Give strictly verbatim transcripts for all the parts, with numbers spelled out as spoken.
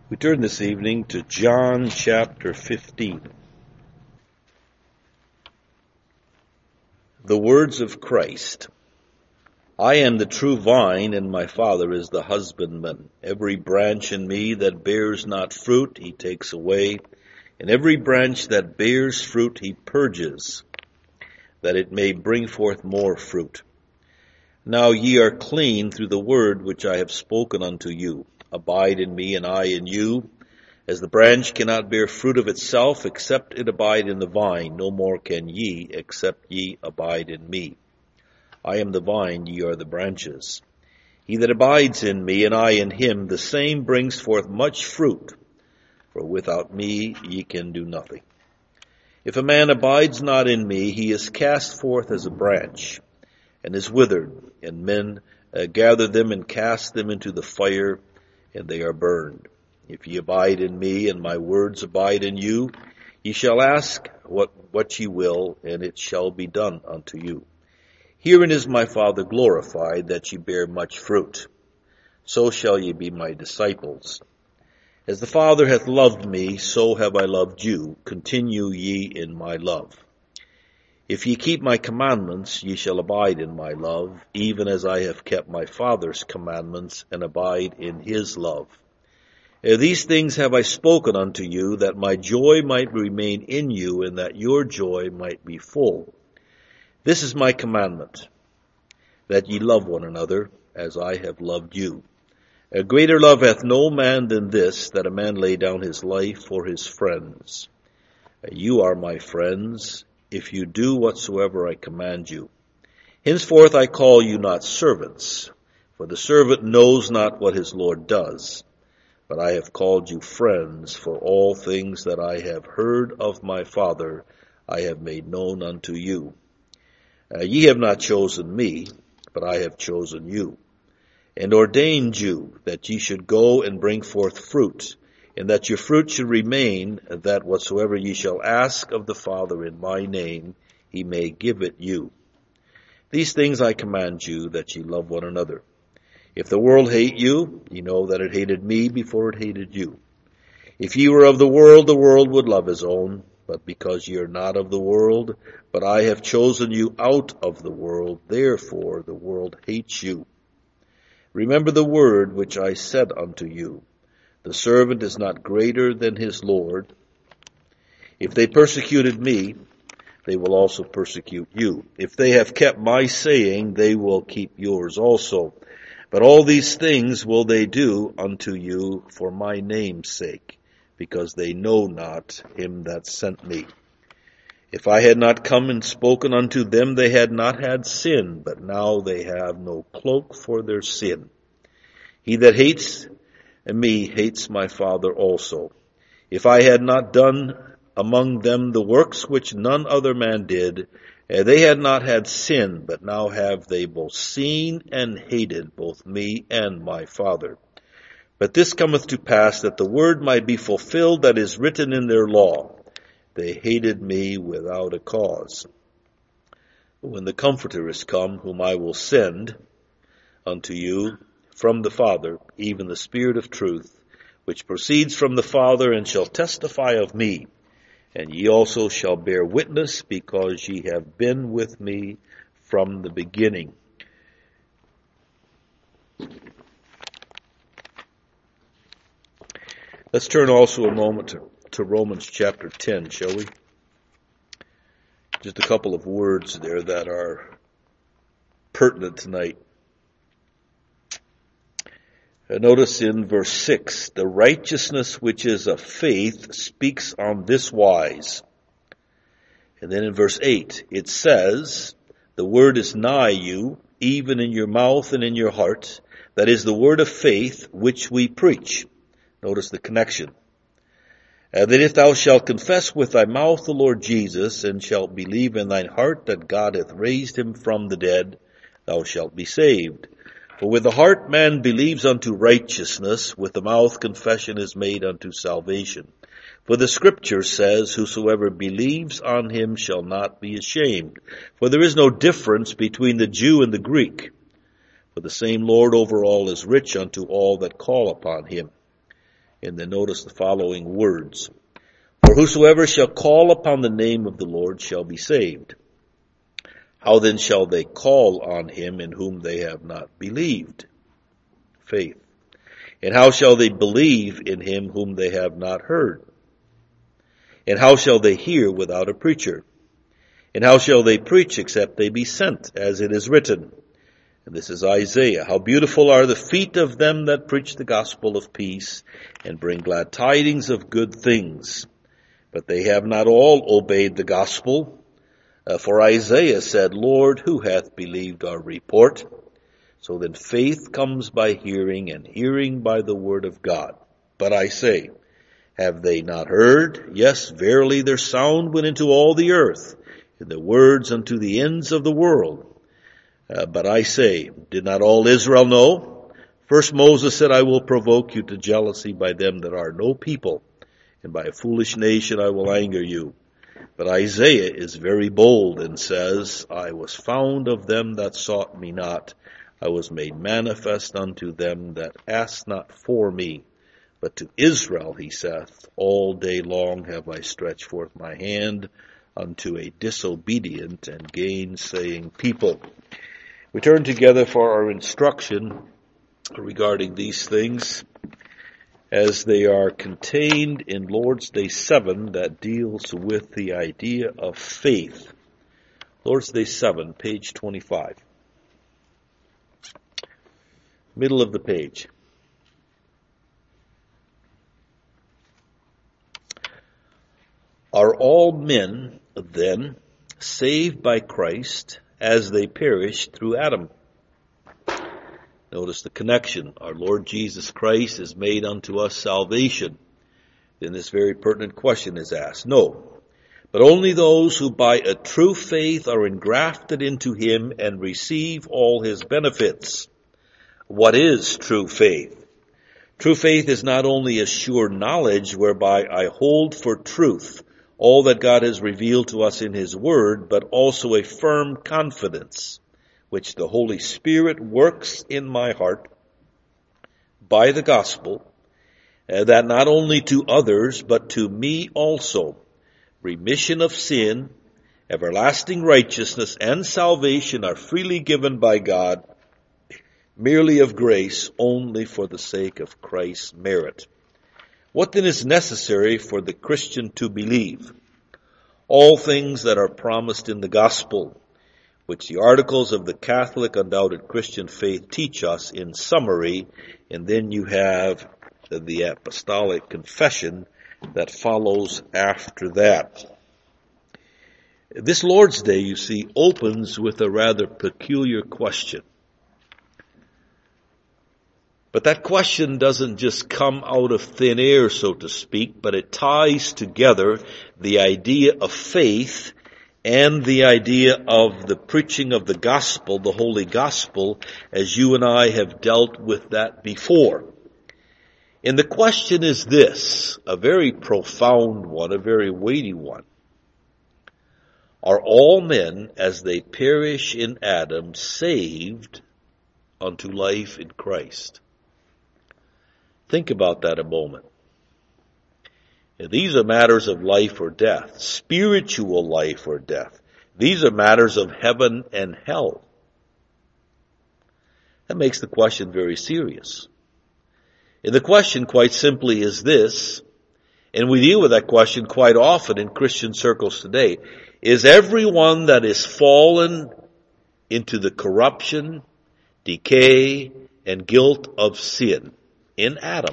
We turn this evening to John chapter fifteen. The words of Christ. I am the true vine, and my Father is the husbandman. Every branch in me that bears not fruit, he takes away, and every branch that bears fruit, he purges, that it may bring forth more fruit. Now ye are clean through the word which I have spoken unto you. Abide in me, and I in you. As the branch cannot bear fruit of itself, except it abide in the vine, no more can ye, except ye abide in me. I am the vine, ye are the branches. He that abides in me, and I in him, the same brings forth much fruit. For without me ye can do nothing. If a man abides not in me, he is cast forth as a branch, and is withered, and men uh, gather them and cast them into the fire, and they are burned. If ye abide in me, and my words abide in you, ye shall ask what, what ye will, and it shall be done unto you. Herein is my Father glorified, that ye bear much fruit. So shall ye be my disciples. As the Father hath loved me, so have I loved you. Continue ye in my love. If ye keep my commandments, ye shall abide in my love, even as I have kept my Father's commandments, and abide in his love. Uh, These things have I spoken unto you, that my joy might remain in you, and that your joy might be full. This is my commandment, that ye love one another, as I have loved you. A greater love hath no man than this, that a man lay down his life for his friends. Uh, You are my friends, if you do whatsoever I command you. Henceforth I call you not servants, for the servant knows not what his Lord does. But I have called you friends, for all things that I have heard of my Father I have made known unto you. Uh, ye have not chosen me, but I have chosen you, and ordained you that ye should go and bring forth fruit, and that your fruit should remain, that whatsoever ye shall ask of the Father in my name, he may give it you. These things I command you, that ye love one another. If the world hate you, ye know that it hated me before it hated you. If ye were of the world, the world would love his own. But because ye are not of the world, but I have chosen you out of the world, therefore the world hates you. Remember the word which I said unto you. The servant is not greater than his Lord. If they persecuted me, they will also persecute you. If they have kept my saying, they will keep yours also. But all these things will they do unto you for my name's sake, because they know not him that sent me. If I had not come and spoken unto them, they had not had sin, but now they have no cloak for their sin. He that hates me hates my Father also. If I had not done among them the works which none other man did, Uh, they had not had sin, but now have they both seen and hated both me and my Father. But this cometh to pass, that the word might be fulfilled that is written in their law. They hated me without a cause. But when the Comforter is come, whom I will send unto you from the Father, even the Spirit of truth, which proceeds from the Father, and shall testify of me, and ye also shall bear witness, because ye have been with me from the beginning. Let's turn also a moment to, to Romans chapter ten, shall we? Just a couple of words there that are pertinent tonight. Notice in verse six, the righteousness which is of faith speaks on this wise. And then in verse eight, it says, the word is nigh you, even in your mouth and in your heart. That is the word of faith which we preach. Notice the connection. Uh, that if thou shalt confess with thy mouth the Lord Jesus, and shalt believe in thine heart that God hath raised him from the dead, thou shalt be saved. For with the heart man believes unto righteousness, with the mouth confession is made unto salvation. For the scripture says, whosoever believes on him shall not be ashamed. For there is no difference between the Jew and the Greek. For the same Lord over all is rich unto all that call upon him. And then notice the following words. For whosoever shall call upon the name of the Lord shall be saved. How then shall they call on him in whom they have not believed? Faith. And how shall they believe in him whom they have not heard? And how shall they hear without a preacher? And how shall they preach except they be sent, as it is written? And this is Isaiah. How beautiful are the feet of them that preach the gospel of peace and bring glad tidings of good things. But they have not all obeyed the gospel. Uh, for Isaiah said, Lord, who hath believed our report? So then faith comes by hearing, and hearing by the word of God. But I say, have they not heard? Yes, verily their sound went into all the earth, and their words unto the ends of the world. Uh, but I say, did not all Israel know? First Moses said, I will provoke you to jealousy by them that are no people, and by a foolish nation I will anger you. But Isaiah is very bold and says, I was found of them that sought me not. I was made manifest unto them that asked not for me. But to Israel, he saith, all day long have I stretched forth my hand unto a disobedient and gainsaying people. We turn together for our instruction regarding these things as they are contained in Lord's Day seven that deals with the idea of faith. Lord's Day seven, page twenty-five. Middle of the page. Are all men, then, saved by Christ as they perished through Adam? Notice the connection. Our Lord Jesus Christ has made unto us salvation. Then this very pertinent question is asked. No, but only those who by a true faith are engrafted into him and receive all his benefits. What is true faith? True faith is not only a sure knowledge whereby I hold for truth all that God has revealed to us in his word, but also a firm confidence which the Holy Spirit works in my heart by the gospel, uh, that not only to others, but to me also, remission of sin, everlasting righteousness, and salvation are freely given by God, merely of grace, only for the sake of Christ's merit. What then is necessary for the Christian to believe? All things that are promised in the gospel, which the articles of the Catholic undoubted Christian faith teach us in summary, and then you have the apostolic confession that follows after that. This Lord's Day, you see, opens with a rather peculiar question. But that question doesn't just come out of thin air, so to speak, but it ties together the idea of faith and the idea of the preaching of the gospel, the holy gospel, as you and I have dealt with that before. And the question is this, a very profound one, a very weighty one. Are all men, as they perish in Adam, saved unto life in Christ? Think about that a moment. Now, these are matters of life or death, spiritual life or death. These are matters of heaven and hell. That makes the question very serious. And the question quite simply is this, and we deal with that question quite often in Christian circles today, is everyone that is fallen into the corruption, decay, and guilt of sin in Adam,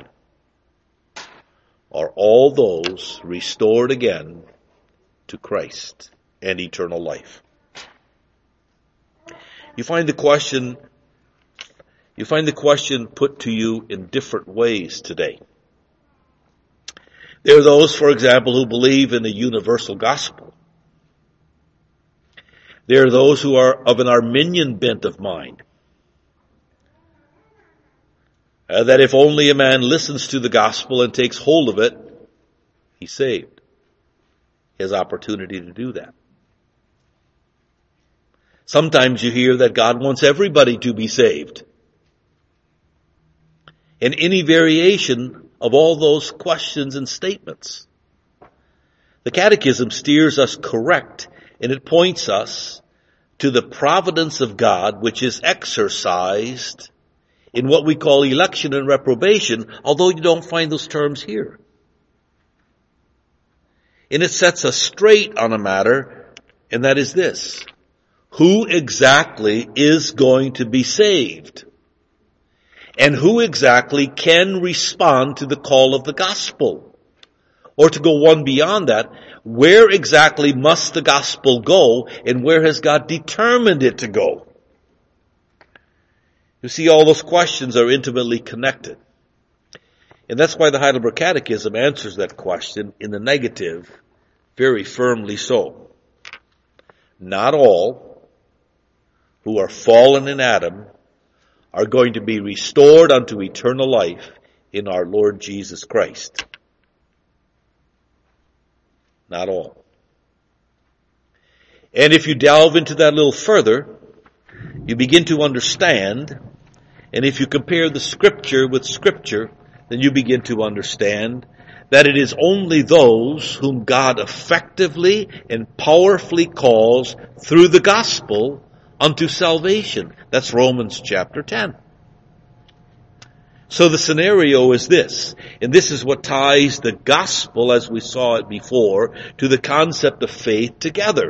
are all those restored again to Christ and eternal life? You find the question, you find the question put to you in different ways today. There are those, for example, who believe in the universal gospel. There are those who are of an Arminian bent of mind. Uh, that if only a man listens to the gospel and takes hold of it, he's saved. He has opportunity to do that. Sometimes you hear that God wants everybody to be saved. And any variation of all those questions and statements. The Catechism steers us correct, and it points us to the providence of God, which is exercised in what we call election and reprobation, although you don't find those terms here. And it sets us straight on a matter, and that is this: who exactly is going to be saved? And who exactly can respond to the call of the gospel? Or to go one beyond that, where exactly must the gospel go, and where has God determined it to go? You see, all those questions are intimately connected. And that's why the Heidelberg Catechism answers that question in the negative, very firmly so. Not all who are fallen in Adam are going to be restored unto eternal life in our Lord Jesus Christ. Not all. And if you delve into that a little further, you begin to understand, and if you compare the Scripture with Scripture, then you begin to understand that it is only those whom God effectively and powerfully calls through the gospel unto salvation. That's Romans chapter ten. So the scenario is this, and this is what ties the gospel, as we saw it before, to the concept of faith together.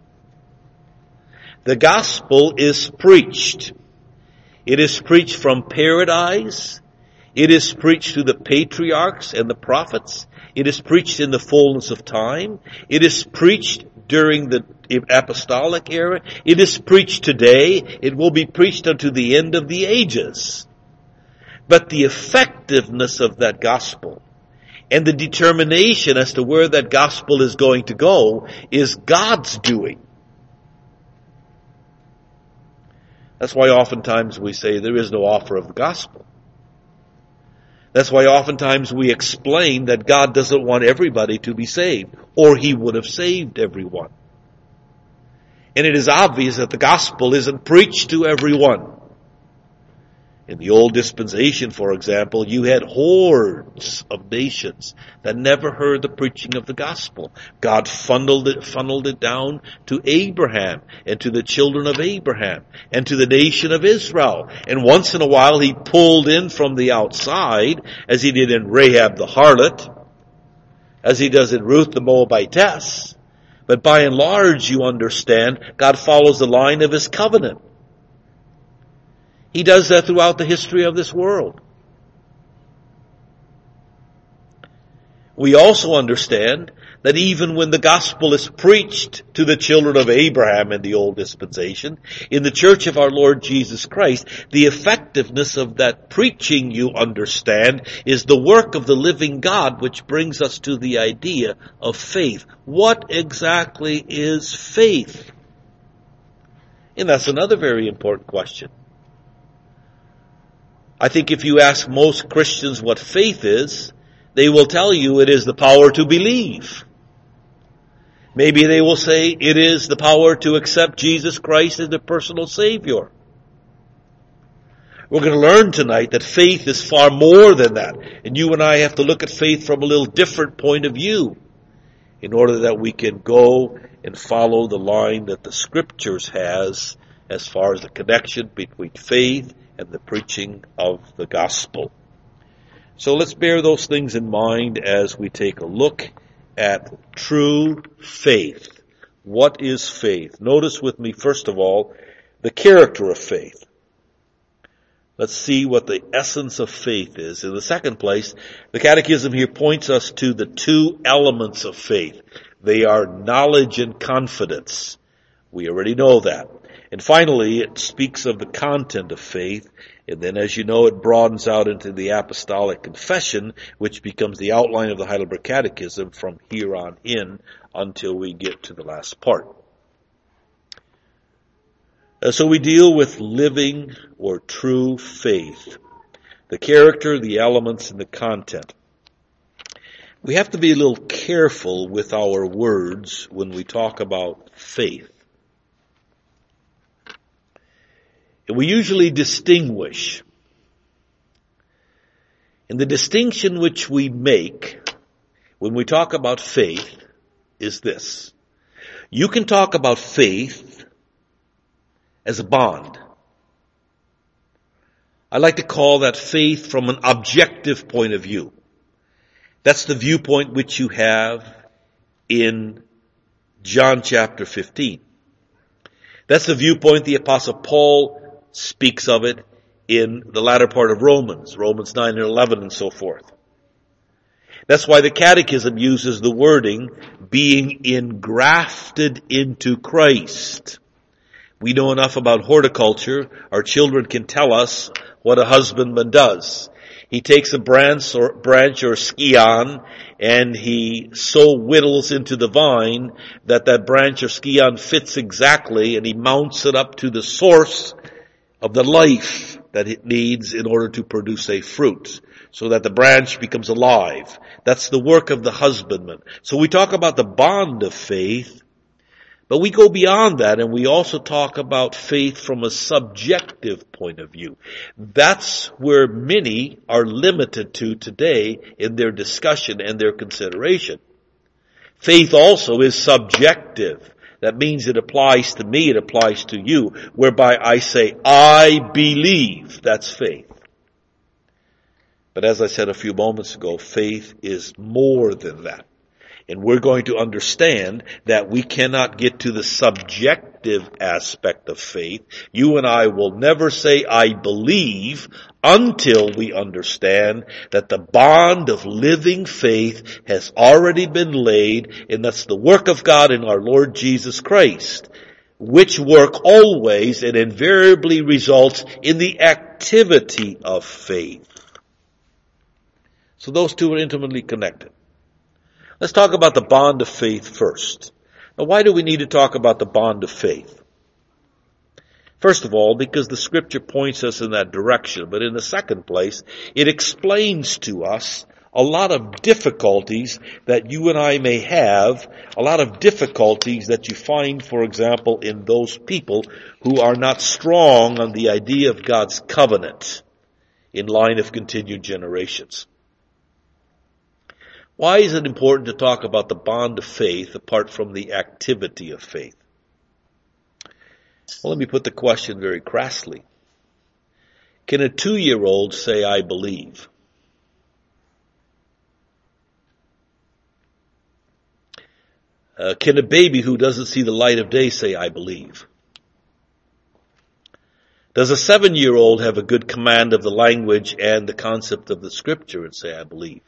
The gospel is preached. It is preached from paradise. It is preached to the patriarchs and the prophets. It is preached in the fullness of time. It is preached during the apostolic era. It is preached today. It will be preached unto the end of the ages. But the effectiveness of that gospel and the determination as to where that gospel is going to go is God's doing. That's why oftentimes we say there is no offer of the gospel. That's why oftentimes we explain that God doesn't want everybody to be saved, or He would have saved everyone. And it is obvious that the gospel isn't preached to everyone. In the old dispensation, for example, you had hordes of nations that never heard the preaching of the gospel. God funneled it, funneled it down to Abraham and to the children of Abraham and to the nation of Israel. And once in a while he pulled in from the outside, as he did in Rahab the harlot, as he does in Ruth the Moabitess. But by and large, you understand, God follows the line of His covenant. He does that throughout the history of this world. We also understand that even when the gospel is preached to the children of Abraham in the old dispensation, in the church of our Lord Jesus Christ, the effectiveness of that preaching, you understand, is the work of the living God, which brings us to the idea of faith. What exactly is faith? And that's another very important question. I think if you ask most Christians what faith is, they will tell you it is the power to believe. Maybe they will say it is the power to accept Jesus Christ as their personal Savior. We're going to learn tonight that faith is far more than that. And you and I have to look at faith from a little different point of view in order that we can go and follow the line that the Scriptures has as far as the connection between faith and the preaching of the gospel. So let's bear those things in mind as we take a look at true faith. What is faith? Notice with me, first of all, the character of faith. Let's see what the essence of faith is. In the second place, the Catechism here points us to the two elements of faith. They are knowledge and confidence. We already know that. And finally, it speaks of the content of faith. And then, as you know, it broadens out into the Apostolic Confession, which becomes the outline of the Heidelberg Catechism from here on in until we get to the last part. Uh, so we deal with living or true faith. The character, the elements, and the content. We have to be a little careful with our words when we talk about faith. We usually distinguish. And the distinction which we make when we talk about faith is this. You can talk about faith as a bond. I like to call that faith from an objective point of view. That's the viewpoint which you have in John chapter fifteen. That's the viewpoint the Apostle Paul speaks of it in the latter part of Romans, Romans nine and eleven and so forth. That's why the Catechism uses the wording, being engrafted into Christ. We know enough about horticulture. Our children can tell us what a husbandman does. He takes a branch or, branch or scion and he so whittles into the vine that that branch or scion fits exactly, and he mounts it up to the source of the life that it needs in order to produce a fruit, so that the branch becomes alive. That's the work of the husbandman. So we talk about the bond of faith, but we go beyond that and we also talk about faith from a subjective point of view. That's where many are limited to today in their discussion and their consideration. Faith also is subjective. That means it applies to me, it applies to you, whereby I say, I believe. That's faith. But as I said a few moments ago, faith is more than that. And we're going to understand that we cannot get to the subjective aspect of faith. You and I will never say, I believe, until we understand that the bond of living faith has already been laid, and that's the work of God in our Lord Jesus Christ, which work always and invariably results in the activity of faith. So those two are intimately connected. Let's talk about the bond of faith first. Now, why do we need to talk about the bond of faith? First of all, because the Scripture points us in that direction. But in the second place, it explains to us a lot of difficulties that you and I may have, a lot of difficulties that you find, for example, in those people who are not strong on the idea of God's covenant in line of continued generations. Why is it important to talk about the bond of faith apart from the activity of faith? Well, let me put the question very crassly. Can a two-year-old say, I believe? Uh, can a baby who doesn't see the light of day say, I believe? Does a seven-year-old have a good command of the language and the concept of the Scripture and say, I believe?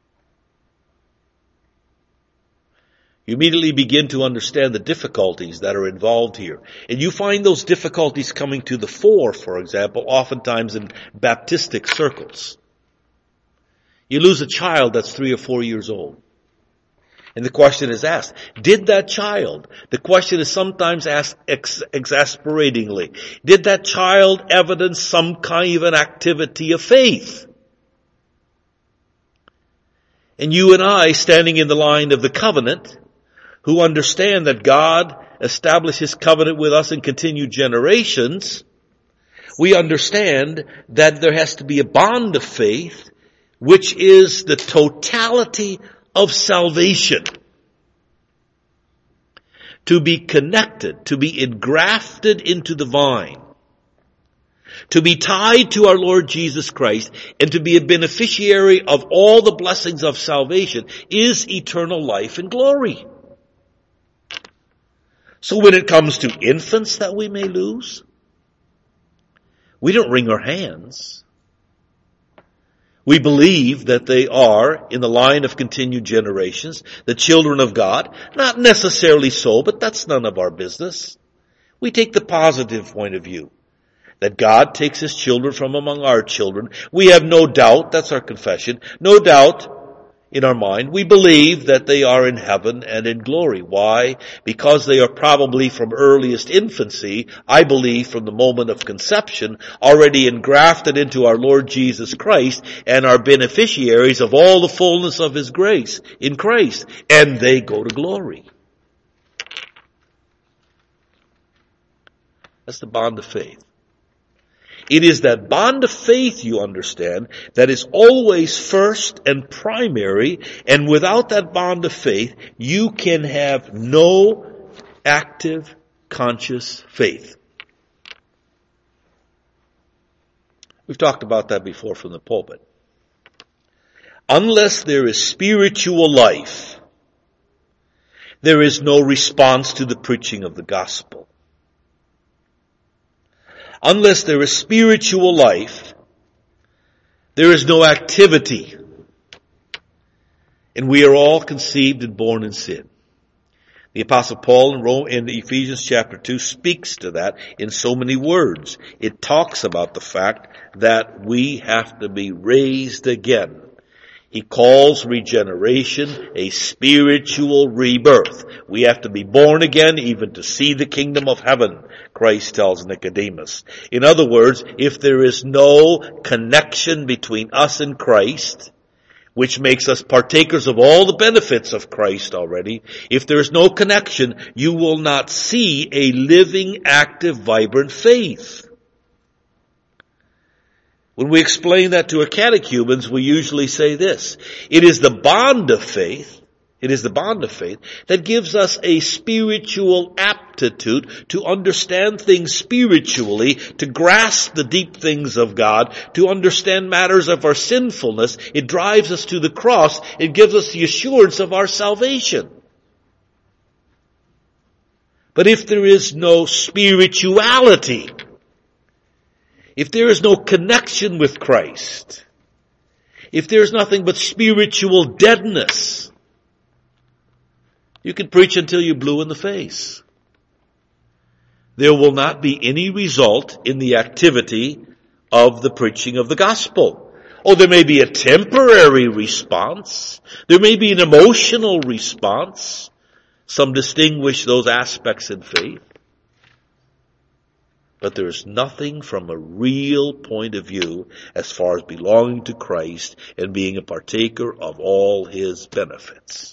You immediately begin to understand the difficulties that are involved here. And you find those difficulties coming to the fore, for example, oftentimes in Baptistic circles. You lose a child that's three or four years old. And the question is asked, did that child, the question is sometimes asked ex- exasperatingly, did that child evidence some kind of an activity of faith? And you and I, standing in the line of the covenant, who understand that God established His covenant with us in continued generations, we understand that there has to be a bond of faith, which is the totality of salvation. To be connected, to be engrafted into the vine, to be tied to our Lord Jesus Christ, and to be a beneficiary of all the blessings of salvation is eternal life and glory. So when it comes to infants that we may lose, we don't wring our hands. We believe that they are, in the line of continued generations, the children of God. Not necessarily so, but that's none of our business. We take the positive point of view, that God takes His children from among our children. We have no doubt, that's our confession, no doubt in our mind. We believe that they are in heaven and in glory. Why? Because they are probably from earliest infancy, I believe from the moment of conception, already engrafted into our Lord Jesus Christ and are beneficiaries of all the fullness of His grace in Christ. And they go to glory. That's the bond of faith. It is that bond of faith, you understand, that is always first and primary, and without that bond of faith, you can have no active, conscious faith. We've talked about that before from the pulpit. Unless there is spiritual life, there is no response to the preaching of the gospel. Unless there is spiritual life, there is no activity. And we are all conceived and born in sin. The Apostle Paul in, Rome, in Ephesians chapter two speaks to that in so many words. It talks about the fact that we have to be raised again. He calls regeneration a spiritual rebirth. We have to be born again even to see the kingdom of heaven, Christ tells Nicodemus. In other words, if there is no connection between us and Christ, which makes us partakers of all the benefits of Christ already, if there is no connection, you will not see a living, active, vibrant faith. When we explain that to our catechumens, we usually say this: it is the bond of faith, it is the bond of faith that gives us a spiritual aptitude to understand things spiritually, to grasp the deep things of God, to understand matters of our sinfulness. It drives us to the cross. It gives us the assurance of our salvation. But if there is no spirituality, if there is no connection with Christ, if there is nothing but spiritual deadness, you can preach until you're blue in the face. There will not be any result in the activity of the preaching of the gospel. Oh, there may be a temporary response. There may be an emotional response. Some distinguish those aspects in faith. But there is nothing from a real point of view as far as belonging to Christ and being a partaker of all His benefits.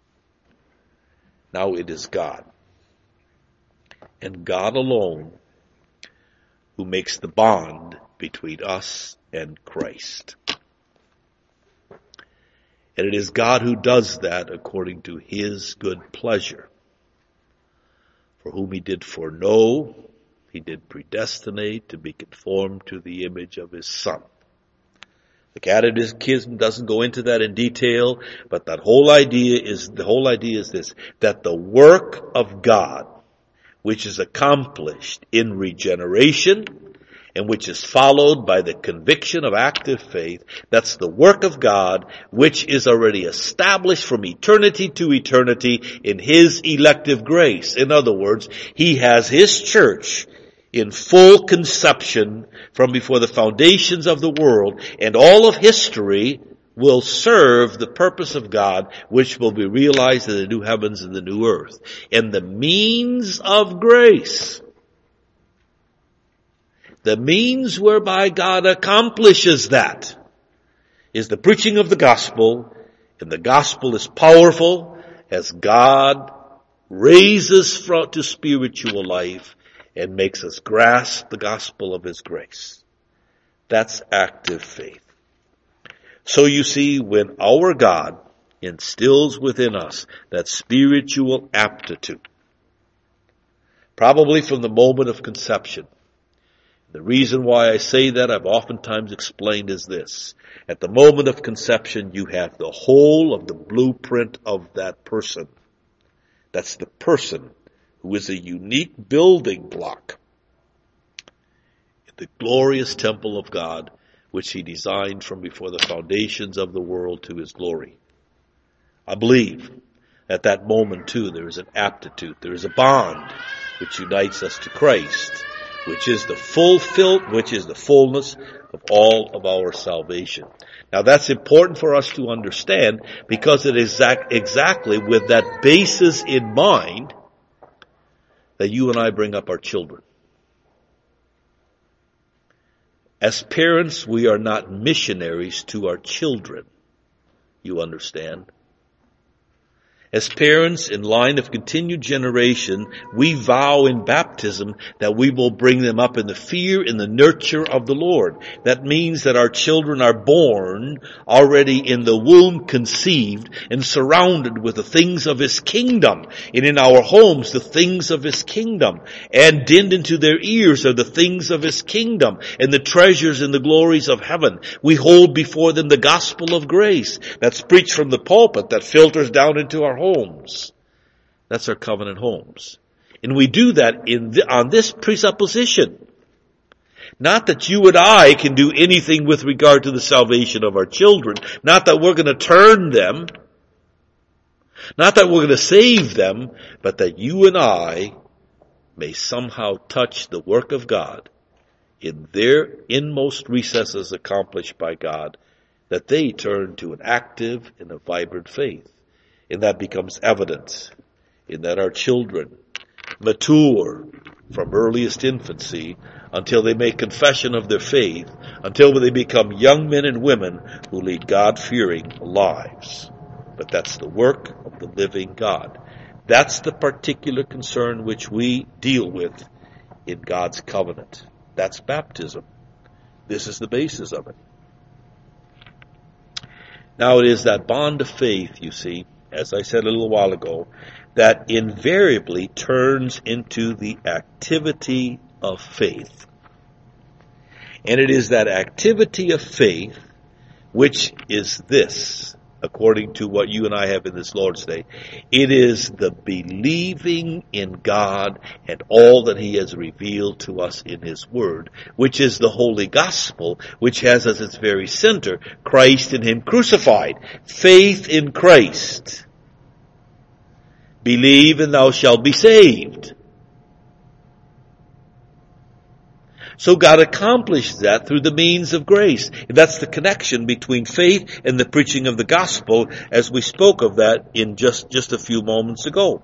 Now it is God, and God alone, who makes the bond between us and Christ. And it is God who does that according to His good pleasure. For whom He did foreknow, He did predestinate to be conformed to the image of His Son. The Catechism doesn't go into that in detail, but that whole idea is, the whole idea is this, that the work of God, which is accomplished in regeneration, and which is followed by the conviction of active faith, that's the work of God, which is already established from eternity to eternity in His elective grace. In other words, He has His church in full conception from before the foundations of the world, and all of history will serve the purpose of God, which will be realized in the new heavens and the new earth. And the means of grace, the means whereby God accomplishes that, is the preaching of the gospel, and the gospel is powerful as God raises to spiritual life and makes us grasp the gospel of His grace. That's active faith. So you see, when our God instills within us that spiritual aptitude, probably from the moment of conception, the reason why I say that, I've oftentimes explained, is this. At the moment of conception, you have the whole of the blueprint of that person. That's the person who is a unique building block in the glorious temple of God, which He designed from before the foundations of the world to His glory. I believe at that moment, too, there is an aptitude, there is a bond which unites us to Christ, which is the fulfilled, which is the fullness of all of our salvation. Now that's important for us to understand, because it is exact, exactly with that basis in mind that you and I bring up our children. As parents, we are not missionaries to our children. You understand? As parents in line of continued generation, we vow in baptism that we will bring them up in the fear and the nurture of the Lord. That means that our children are born already in the womb conceived and surrounded with the things of His kingdom. And in our homes, the things of His kingdom. And dinned into their ears are the things of His kingdom and the treasures and the glories of heaven. We hold before them the gospel of grace that's preached from the pulpit that filters down into our homes. That's our covenant homes. And we do that in the, on this presupposition. Not that you and I can do anything with regard to the salvation of our children. Not that we're going to turn them. Not that we're going to save them. But that you and I may somehow touch the work of God in their inmost recesses accomplished by God. That they turn to an active and a vibrant faith. And that becomes evident in that our children mature from earliest infancy until they make confession of their faith, until they become young men and women who lead God-fearing lives. But that's the work of the living God. That's the particular concern which we deal with in God's covenant. That's baptism. This is the basis of it. Now it is that bond of faith, you see, as I said a little while ago, that invariably turns into the activity of faith. And it is that activity of faith which is this, according to what you and I have in this Lord's Day. It is the believing in God and all that He has revealed to us in His Word, which is the Holy Gospel, which has as its very center Christ and Him crucified. Faith in Christ. Believe and thou shalt be saved. So God accomplished that through the means of grace. And that's the connection between faith and the preaching of the gospel, as we spoke of that in just, just a few moments ago.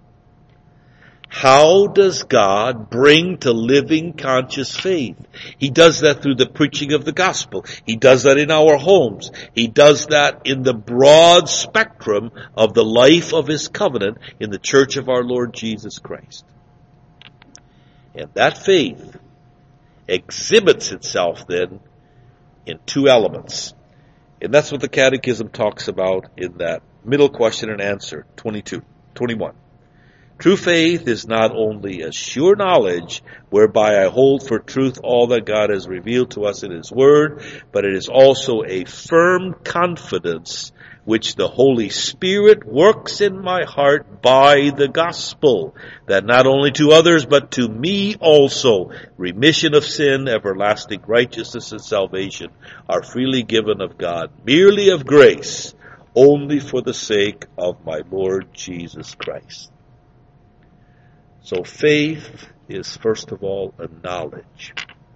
How does God bring to living conscious faith? He does that through the preaching of the gospel. He does that in our homes. He does that in the broad spectrum of the life of His covenant in the church of our Lord Jesus Christ. And that faith exhibits itself then in two elements. And that's what the Catechism talks about in that middle question and answer, twenty-two, twenty-one. True faith is not only a sure knowledge whereby I hold for truth all that God has revealed to us in His Word, but it is also a firm confidence which the Holy Spirit works in my heart by the gospel, that not only to others but to me also remission of sin, everlasting righteousness, and salvation are freely given of God, merely of grace, only for the sake of my Lord Jesus Christ. So faith is first of all a knowledge.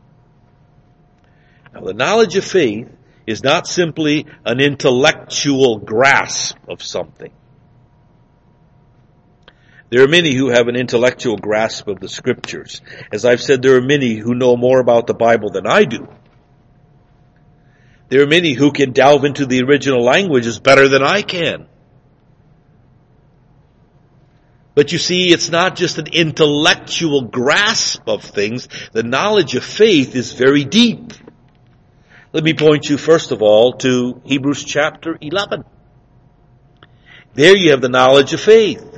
Now the knowledge of faith is not simply an intellectual grasp of something. There are many who have an intellectual grasp of the Scriptures. As I've said, there are many who know more about the Bible than I do. There are many who can delve into the original languages better than I can. But you see, it's not just an intellectual grasp of things. The knowledge of faith is very deep. Let me point you first of all to Hebrews chapter eleven. There you have the knowledge of faith.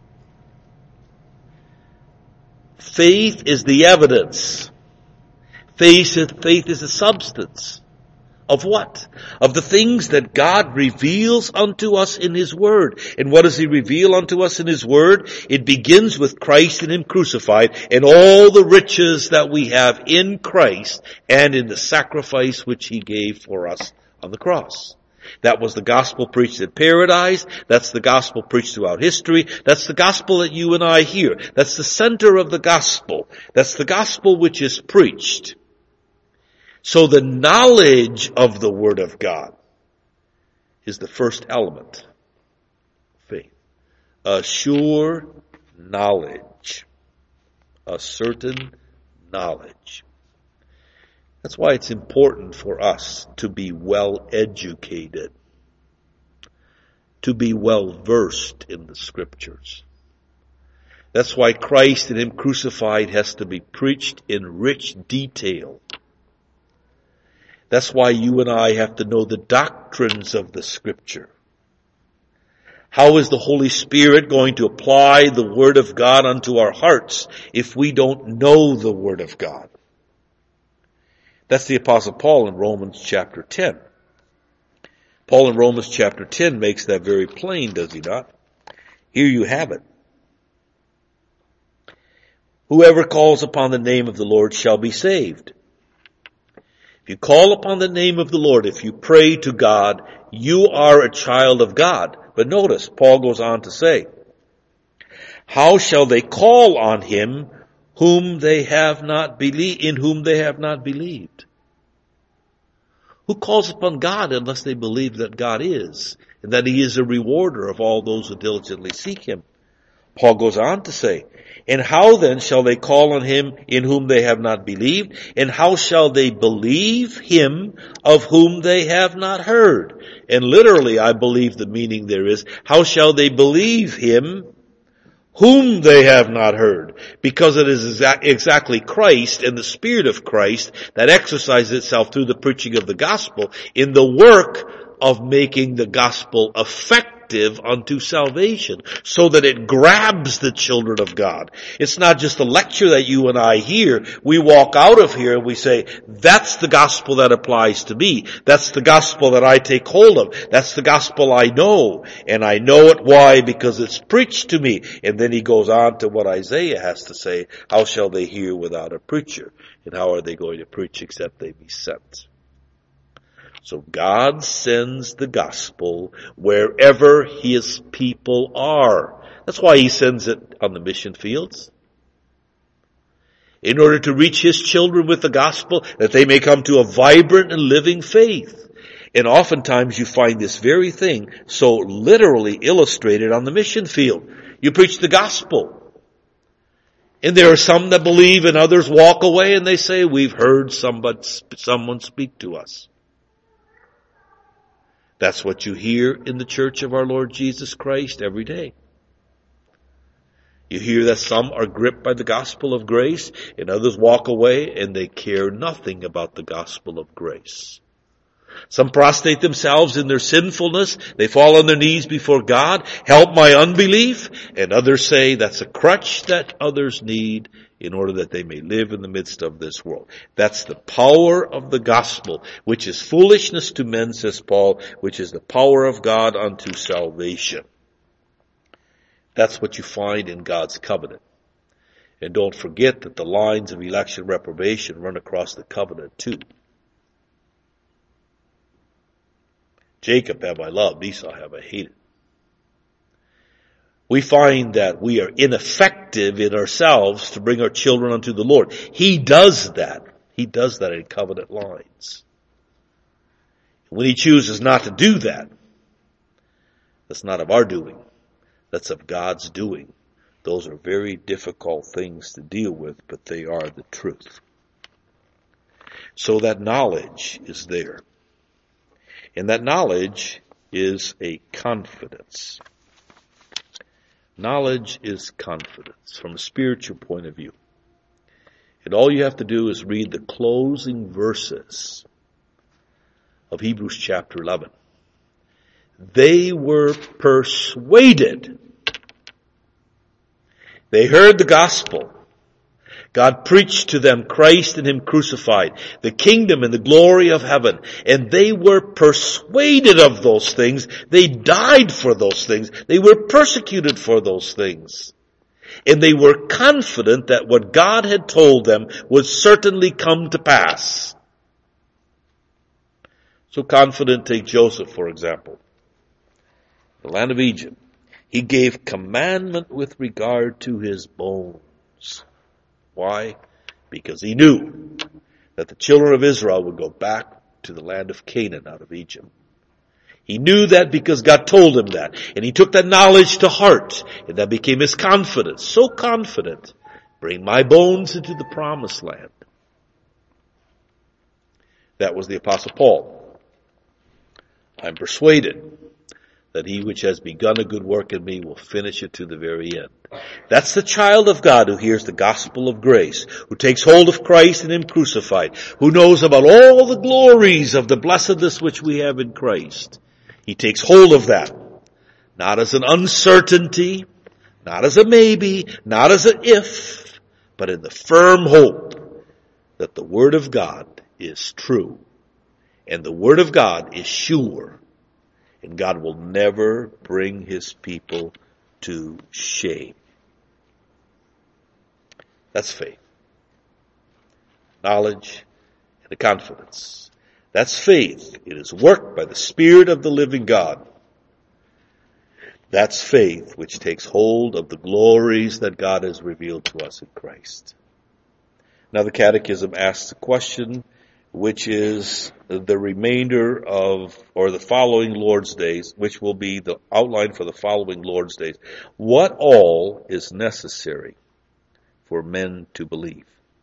Faith is the evidence. Faith, faith is the substance. Of what? Of the things that God reveals unto us in His Word. And what does He reveal unto us in His Word? It begins with Christ and Him crucified and all the riches that we have in Christ and in the sacrifice which He gave for us on the cross. That was the gospel preached in paradise. That's the gospel preached throughout history. That's the gospel that you and I hear. That's the center of the gospel. That's the gospel which is preached. So the knowledge of the Word of God is the first element of faith. A sure knowledge. A certain knowledge. That's why it's important for us to be well educated. to be well versed in the Scriptures. That's why Christ and Him crucified has to be preached in rich detail. That's why you and I have to know the doctrines of the Scripture. How is the Holy Spirit going to apply the Word of God unto our hearts if we don't know the Word of God? That's the Apostle Paul in Romans chapter ten. Paul in Romans chapter ten makes that very plain, does he not? Here you have it. Whoever calls upon the name of the Lord shall be saved. If you call upon the name of the Lord, if you pray to God, you are a child of God. But notice, Paul goes on to say, how shall they call on Him whom they have not believed, in whom they have not believed? Who calls upon God unless they believe that God is, and that He is a rewarder of all those who diligently seek Him? Paul goes on to say, and how then shall they call on Him in whom they have not believed? And how shall they believe Him of whom they have not heard? And literally, I believe the meaning there is, how shall they believe Him whom they have not heard? Because it is exa- exactly Christ and the Spirit of Christ that exercises itself through the preaching of the gospel in the work of making the gospel effective unto salvation, so that it grabs the children of God. It's not just a lecture that you and I hear. We walk out of here and we say, that's the gospel that applies to me. That's the gospel that I take hold of. That's the gospel I know. And I know it. Why? Because it's preached to me. And then he goes on to what Isaiah has to say, how shall they hear without a preacher? And how are they going to preach except they be sent? So God sends the gospel wherever His people are. That's why He sends it on the mission fields. In order to reach His children with the gospel, that they may come to a vibrant and living faith. And oftentimes you find this very thing so literally illustrated on the mission field. You preach the gospel. And there are some that believe and others walk away and they say, we've heard somebody, someone speak to us. That's what you hear in the church of our Lord Jesus Christ every day. You hear that some are gripped by the gospel of grace and others walk away and they care nothing about the gospel of grace. Some prostrate themselves in their sinfulness. They fall on their knees before God. Help my unbelief. And others say that's a crutch that others need in order that they may live in the midst of this world. That's the power of the gospel, which is foolishness to men, says Paul, which is the power of God unto salvation. That's what you find in God's covenant. And don't forget that the lines of election reprobation run across the covenant too. Jacob have I loved, Esau have I hated. We find that we are ineffective in ourselves to bring our children unto the Lord. He does that. He does that in covenant lines. When He chooses not to do that, that's not of our doing. That's of God's doing. Those are very difficult things to deal with, but they are the truth. So that knowledge is there. And that knowledge is a confidence. Knowledge is confidence from a spiritual point of view. And all you have to do is read the closing verses of Hebrews chapter eleven. They were persuaded. They heard the gospel. God preached to them Christ and Him crucified, the kingdom and the glory of heaven. And they were persuaded of those things. They died for those things. They were persecuted for those things. And they were confident that what God had told them would certainly come to pass. So confident, take Joseph, for example. The land of Egypt. He gave commandment with regard to his bones. Why? Because he knew that the children of Israel would go back to the land of Canaan out of Egypt. He knew that because God told him that. And he took that knowledge to heart. And that became his confidence. So confident. Bring my bones into the promised land. That was the Apostle Paul. I'm persuaded that he which has begun a good work in me will finish it to the very end. That's the child of God who hears the gospel of grace, who takes hold of Christ and him crucified, who knows about all the glories of the blessedness which we have in Christ. He takes hold of that, not as an uncertainty, not as a maybe, not as an if, but in the firm hope that the Word of God is true, and the Word of God is sure, and God will never bring his people to shame. That's faith. Knowledge and a confidence. That's faith. It is worked by the Spirit of the living God. That's faith which takes hold of the glories that God has revealed to us in Christ. Now the Catechism asks the question, which is the remainder of, or the following Lord's Days, which will be the outline for the following Lord's Days. What all is necessary for men to believe?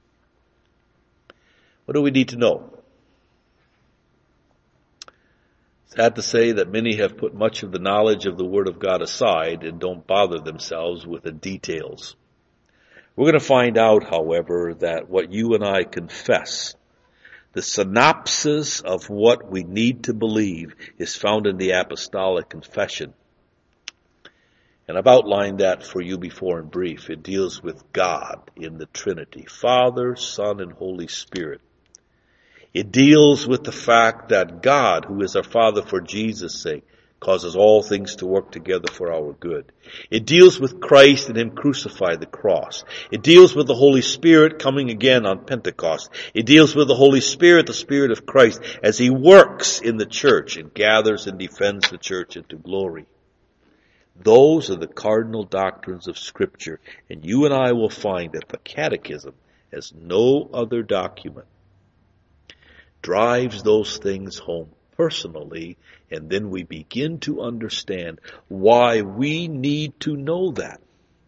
What do we need to know? Sad to say that many have put much of the knowledge of the Word of God aside and don't bother themselves with the details. We're going to find out, however, that what you and I confess, the synopsis of what we need to believe, is found in the Apostolic Confession. And I've outlined that for you before in brief. It deals with God in the Trinity, Father, Son, and Holy Spirit. It deals with the fact that God, who is our Father for Jesus' sake, causes all things to work together for our good. It deals with Christ and him crucified the cross. It deals with the Holy Spirit coming again on Pentecost. It deals with the Holy Spirit, the Spirit of Christ, as he works in the church and gathers and defends the church into glory. Those are the cardinal doctrines of Scripture, and you and I will find that the Catechism, as no other document, drives those things home personally, and then we begin to understand why we need to know that.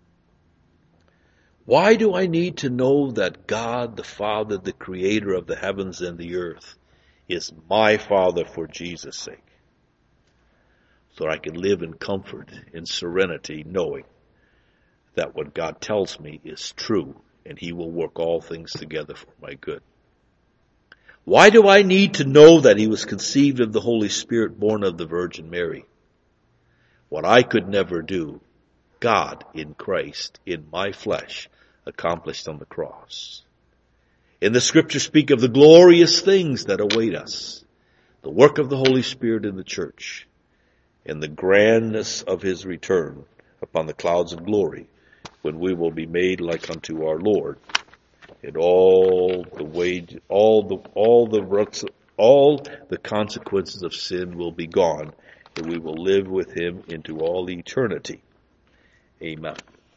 Why do I need to know that God, the Father, the Creator of the heavens and the earth, is my Father for Jesus' sake? So that I can live in comfort, in serenity, knowing that what God tells me is true, and he will work all things together for my good. Why do I need to know that he was conceived of the Holy Spirit, born of the Virgin Mary? What I could never do, God in Christ, in my flesh, accomplished on the cross. And the Scriptures speak of the glorious things that await us, the work of the Holy Spirit in the church, and the grandness of his return upon the clouds of glory, when we will be made like unto our Lord. And all the wage, all the, all the roots, all the consequences of sin will be gone, and we will live with him into all eternity. Amen.